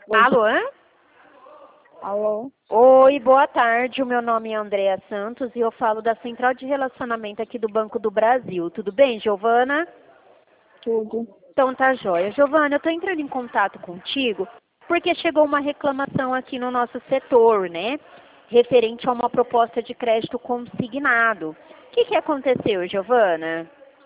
Oi. Alô? Alô? Oi, boa tarde. O meu nome é Andréa Santos e eu falo da Central de Relacionamento aqui do Banco do Brasil. Tudo bem, Giovana? Tudo. Então tá jóia. Giovana, eu estou entrando em contato contigo porque chegou uma reclamação aqui no nosso setor, né? Referente a uma proposta de crédito consignado. O que aconteceu, Giovana?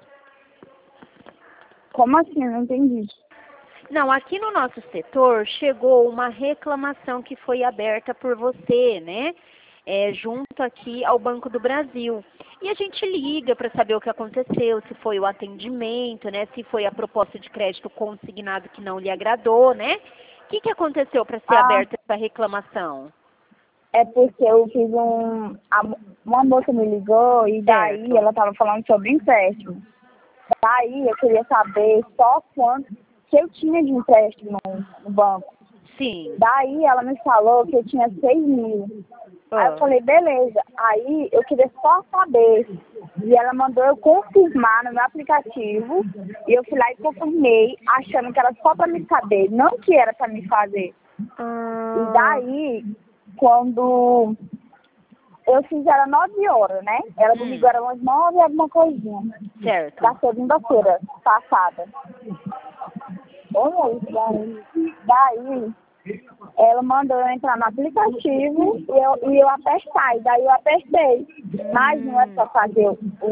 Como assim? Eu não entendi. Não, aqui no nosso setor chegou uma reclamação que foi aberta por você, né? Junto aqui ao Banco do Brasil. E a gente liga para saber o que aconteceu, se foi o atendimento, né? Se foi a proposta de crédito consignado que não lhe agradou, né? O que aconteceu para ser aberta essa reclamação? É porque eu fiz uma moça me ligou e daí Certo. ela estava falando sobre empréstimo. Daí eu queria saber só quanto que eu tinha de empréstimo no banco. Sim. Daí ela me falou que eu tinha 6.000. Aí eu falei, beleza. Aí eu queria só saber. E ela mandou eu confirmar no meu aplicativo. E eu fui lá e confirmei, achando que era só para me saber, não que era para me fazer. E daí, quando eu fiz, era 9 horas, né? Ela me ligou, era umas 9 alguma coisinha. Certo. Da segunda-feira passada. Olha isso, daí ela mandou eu entrar no aplicativo e eu apertar. E daí eu apertei. Mas não é só fazer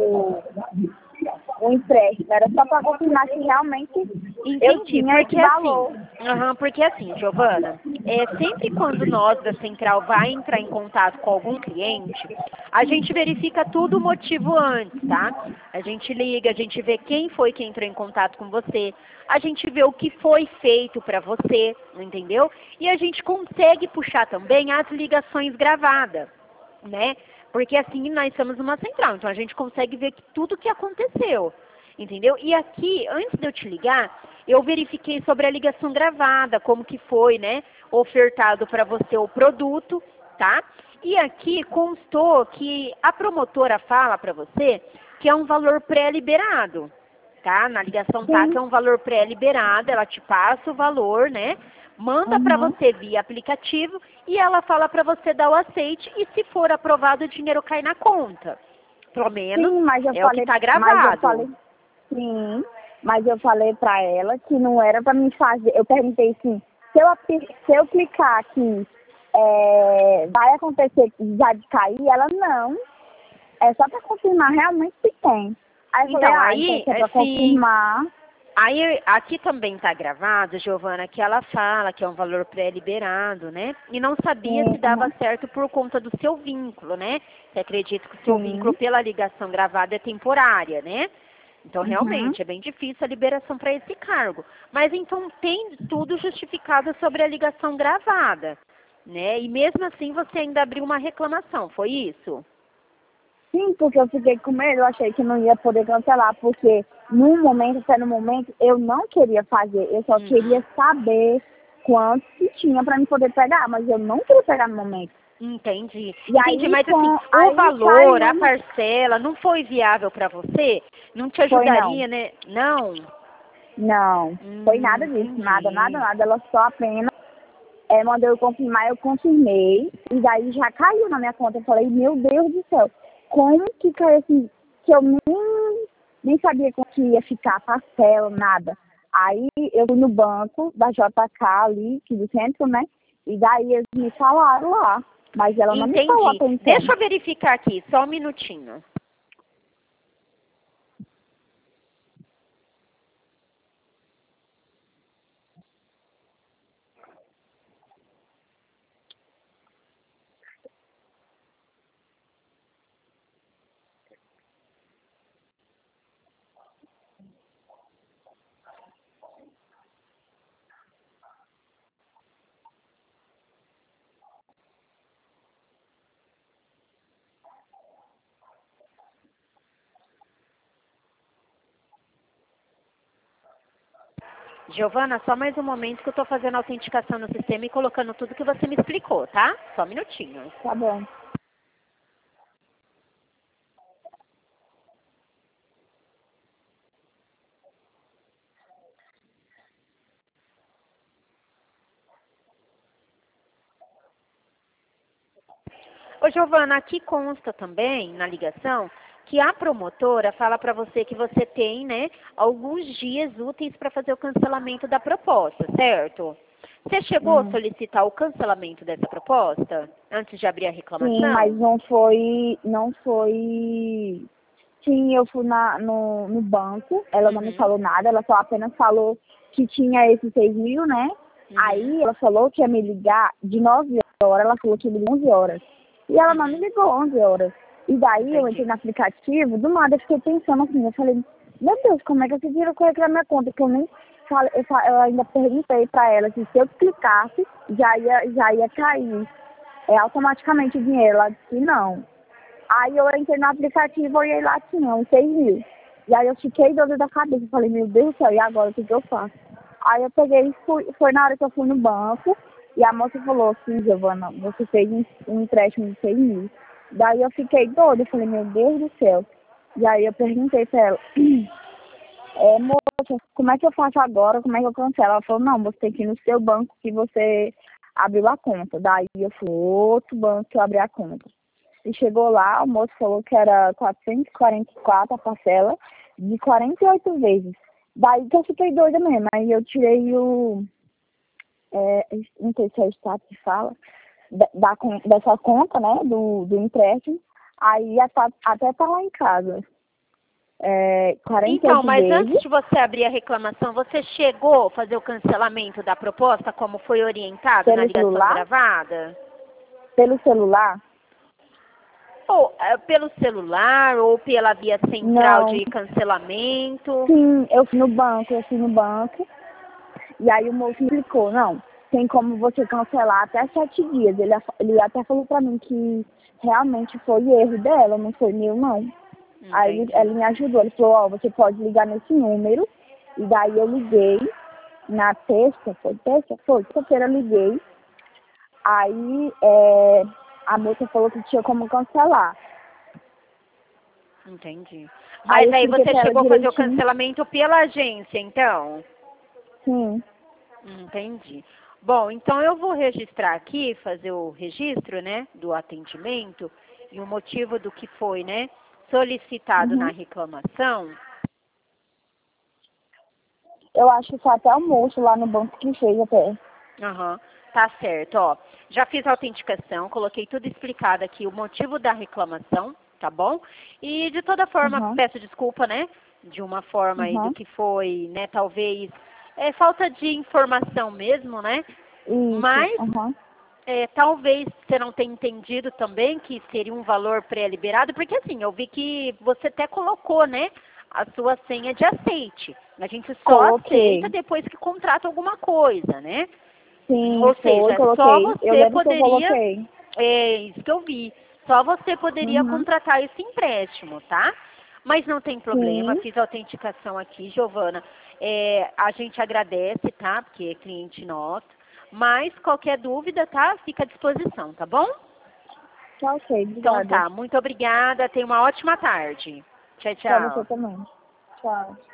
o empréstimo, era só para confirmar que realmente eu Entendi, tinha porque esse valor. porque assim, Giovana, sempre quando nós da Central vai entrar em contato com algum cliente, a gente verifica tudo o motivo antes, tá? A gente liga, a gente vê quem foi que entrou em contato com você, a gente vê o que foi feito para você, entendeu? E a gente consegue puxar também as ligações gravadas, né? Porque assim nós somos uma central, então a gente consegue ver tudo o que aconteceu. Entendeu? E aqui, antes de eu te ligar, eu verifiquei sobre a ligação gravada, como que foi, né, ofertado para você o produto, tá? E aqui constou que a promotora fala para você que é um valor pré-liberado, tá? Na ligação tá que é um valor pré-liberado, ela te passa o valor, né? Manda para você via aplicativo e ela fala para você dar o aceite e se for aprovado o dinheiro cai na conta. Pelo menos Sim, mas eu é o que falei, está gravado. sim, mas eu falei pra ela que não era pra me fazer. Eu perguntei assim, se eu clicar aqui, vai acontecer já de cair? Ela não. É só pra confirmar realmente se tem. Aí eu falei, Então, então aí, se é pra assim, confirmar. aí aqui também está gravado, Giovana, que ela fala que é um valor pré-liberado, né? E não sabia se dava certo por conta do seu vínculo, né? Você acredita que o seu vínculo Sim. pela ligação gravada é temporária, né? Então, Uhum. realmente, é bem difícil a liberação para esse cargo. Mas, então, tem tudo justificado sobre a ligação gravada, né? E mesmo assim, você ainda abriu uma reclamação, foi isso? Sim, porque eu fiquei com medo, eu achei que não ia poder cancelar, porque até no momento, eu não queria fazer, eu só queria saber quanto que tinha para me poder pegar, mas eu não queria pegar no momento. Entendi. E Entendi, aí, mas assim, o aí valor, a caiu, parcela, não foi viável para você? Não te foi não, ajudaria, né? Não? não, foi nada disso, nada, nada, Entendi. nada, ela só apenas mandou eu confirmar, eu confirmei, e daí já caiu na minha conta, eu falei, meu Deus do céu, como que caiu assim, que eu nem sabia como que ia ficar, parcela, nada. Aí eu fui no banco da JK ali, aqui do centro, né? E daí eles me falaram lá. Mas ela não me falou Entendi. até então. Deixa eu verificar aqui, só um minutinho. Giovana, só mais um momento que eu estou fazendo a autenticação no sistema e colocando tudo que você me explicou, tá? Só um minutinho. Tá bom. Ô, Giovana, aqui consta também, na ligação, que a promotora fala para você que você tem, né, alguns dias úteis para fazer o cancelamento da proposta, certo? Você chegou a solicitar o cancelamento dessa proposta antes de abrir a reclamação? Sim, mas não foi. Sim, eu fui no banco, ela não me falou nada, ela só apenas falou que tinha esses 6 mil, né? Aí ela falou que ia me ligar de 9 horas, ela falou que ia me ligar 11 horas. E ela não me ligou 11 horas. E daí eu entrei no aplicativo, do nada eu fiquei pensando assim, eu falei, meu Deus, como é que você tirou coisa da minha conta? Que eu nem falei, eu ainda perguntei pra ela que se eu clicasse, já ia cair automaticamente o dinheiro. Ela disse que não. Aí eu entrei no aplicativo, olhei lá, tinha uns 6 mil. E aí eu fiquei doida da cabeça, falei, meu Deus do céu, e agora o que eu faço? Aí eu peguei e foi na hora que eu fui no banco, e a moça falou assim, Giovana, você fez um empréstimo de 6 mil. Daí eu fiquei doida, eu falei, meu Deus do céu. E aí eu perguntei pra ela, moça, como é que eu faço agora, como é que eu cancelo? Ela falou, não, você tem que ir no seu banco que você abriu a conta. Daí eu fui no outro banco que eu abri a conta. E chegou lá, o moço falou que era 444 a parcela de 48 vezes. Daí que eu fiquei doida mesmo. Aí eu tirei não sei se é o status que fala, dessa conta, né, do empréstimo. Aí até tá lá em casa. 48 Então, mas vezes. antes de você abrir a reclamação, você chegou a fazer o cancelamento da proposta como foi orientado na ligação gravada? Pelo celular? Ou pelo celular, ou pela via central de cancelamento? Sim, eu fui no banco, e aí o moço me explicou, não, tem como você cancelar até 7 dias. Ele até falou pra mim que realmente foi erro dela, não foi meu, não. Aí ele me ajudou, ele falou, ó, você pode ligar nesse número, e daí eu liguei na terça-feira eu liguei, aí a moça falou que tinha como cancelar. Entendi. Mas aí você chegou a fazer o cancelamento pela agência, então? Sim. Entendi. Bom, então eu vou registrar aqui, fazer o registro, né, do atendimento e o motivo do que foi, né, solicitado na reclamação. Eu acho que foi até o moço lá no banco que fez até. Tá certo, ó. Já fiz a autenticação, coloquei tudo explicado aqui, o motivo da reclamação, tá bom? E de toda forma, peço desculpa, né, de uma forma aí do que foi, né, talvez falta de informação mesmo, né? Isso. Mas talvez você não tenha entendido também que seria um valor pré-liberado, porque assim, eu vi que você até colocou, né, a sua senha de aceite. A gente só aceita depois que contrata alguma coisa, né? Sim, ou seja, só você poderia. Isso que eu vi. Só você poderia contratar esse empréstimo, tá? Mas não tem problema, fiz a autenticação aqui, Giovana. A gente agradece, tá? Porque é cliente nosso. Mas qualquer dúvida, tá? Fica à disposição, tá bom? Tá ok, obrigada. Então tá, muito obrigada. Tenha uma ótima tarde. Tchau, tchau. Pra você também. Tchau.